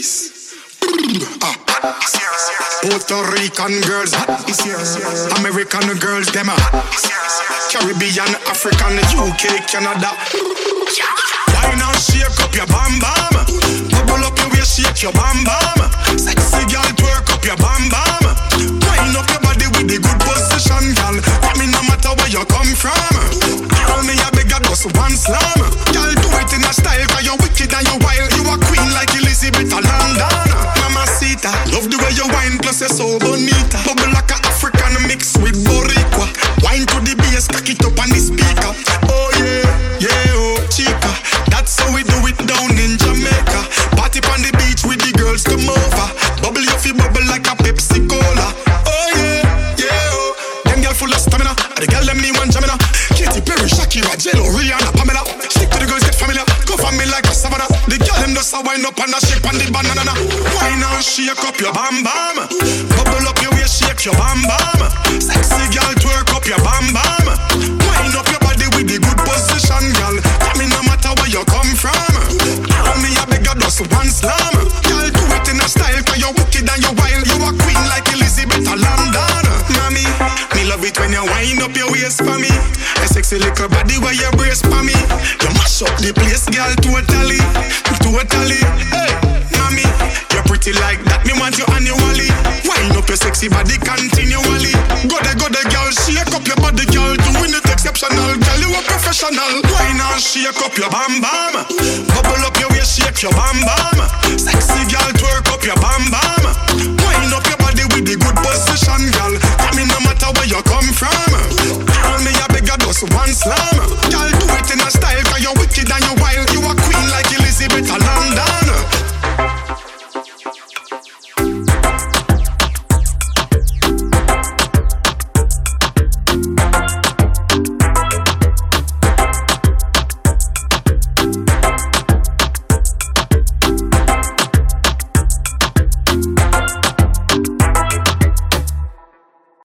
this. Puerto Rican girls is here. American girls them Caribbean, African, UK, Canada. Why not shake up your bam bam? Bubble up your waist, shake your bam bam. Sexy girl, twerk up your bam bam. Wind up your body with the good position, girl. I mean no matter where you come from. Call me a beg a just one slam. Girl, do it in a style, cause you're wicked and you're wild. You a queen like Elizabeth of London. Mamacita, love the way you wine, plus you're so bonita. Bubble like a African mixed with Boricua. Wine to the bass, cock it up on the speaker. Oh yeah, yeah, oh chica. That's how we do it down in Jamaica. Party on the beach with the girls, come over. Bubble your feet, bubble like a Pepsi Cola. Oh yeah, yeah, oh. Them girl full of stamina. The girl them me one Jamina. Katy Perry, Shakira, J.Lo, Rihanna, Pamela. Stick to the girls, get familiar. Go for me like a savannah. The girl them just a wind up and a shake on the banana. Wine and shake up your bam bam. Bubble up your waist, shake your bam bam. Sexy girl, twerk up your bam bam. Wind up your body with the good position, girl. I mean no matter where you come from. Call me a beg a just one slam. Girl, do it in a style, cause you're wicked and you're wild. You a queen like Elizabeth of London. Mommy, me love it when you wind up your waist for me. A sexy little body where you brace for me. You mash up the place, girl, totally. Totally, hey, mommy, you're pretty like that, me want you annually. Wind up your sexy body continually. Go there, girl, shake up your body, girl. Doing it exceptional, girl, you a professional. Wine and shake up your bam bam. Bubble up your waist, shake your bam bam.